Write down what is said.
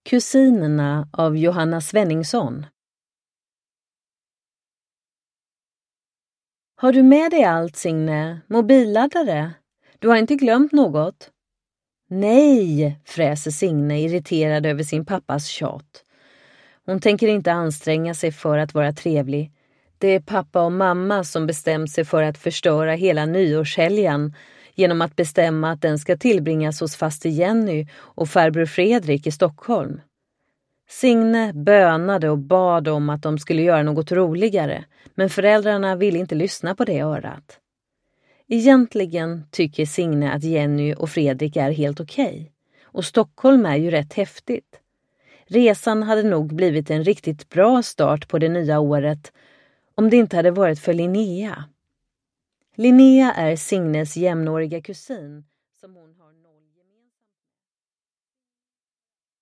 Kusinerna av Johanna Svenningsson. Har du med dig allt, Signe? Mobilladdare? Du har inte glömt något? Nej, fräser Signe irriterad över sin pappas tjat. Hon tänker inte anstränga sig för att vara trevlig. Det är pappa och mamma som bestämt sig för att förstöra hela nyårshelgen genom att bestämma att den ska tillbringas hos faster Jenny och farbror Fredrik i Stockholm. Signe bönade och bad om att de skulle göra något roligare, men föräldrarna ville inte lyssna på det örat. Egentligen tycker Signe att Jenny och Fredrik är helt okej. Och Stockholm är ju rätt häftigt. Resan hade nog blivit en riktigt bra start på det nya året om det inte hade varit för Linnea. Linnea är Signes jämnåriga kusin som hon